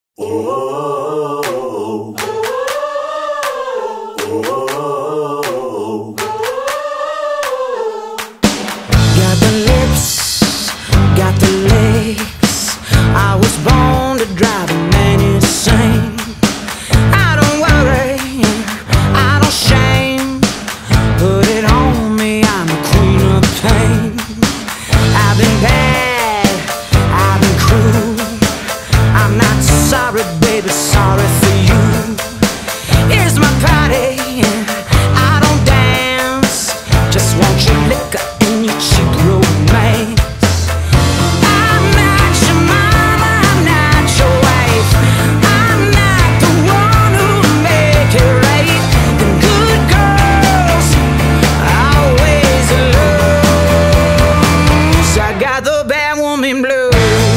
Oh, oh, got the lips, got the legs. I was born to drive a man insane. I don't worry, I don't shame. Put it on me, I'm the queen of pain. I've been bad, I've been cruel. I'm not sorry, baby, sorry for you. Here's my party, I don't dance. Just want your liquor and your cheap romance. I'm not your mama, I'm not your wife. I'm not the one who'll make it right. The good girls always lose. I got the bad woman blues.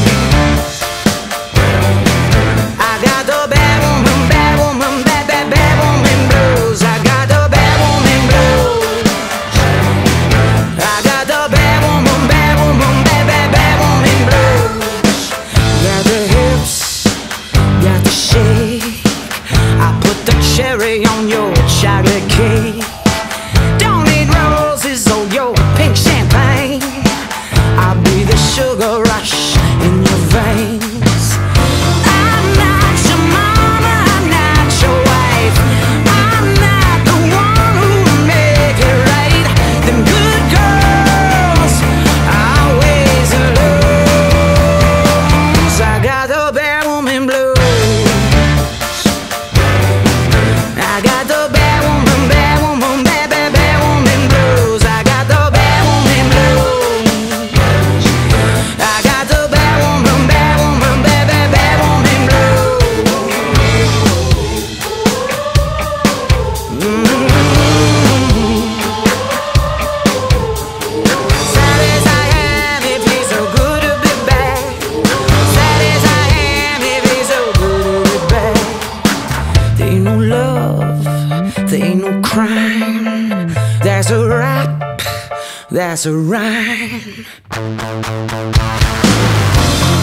Cherry on your chocolate cake. Don't need roses or your pink champagne. I'll be the sugar rush in your veins. I'm not your mama, I'm not your wife. I'm not the one who'll make it right. Them good girls always lose. I got the bad woman blues. I got the bad woman, bad woman, bad, bad, bad woman blues. I got the bad woman blues. I got the bad woman, bad, bad, bad woman blues. Sad as I am, it feels so good to be back. Sad as I am, it feels so good to be back. There ain't no love, there ain't no crime. There's a rap, there's a rhyme.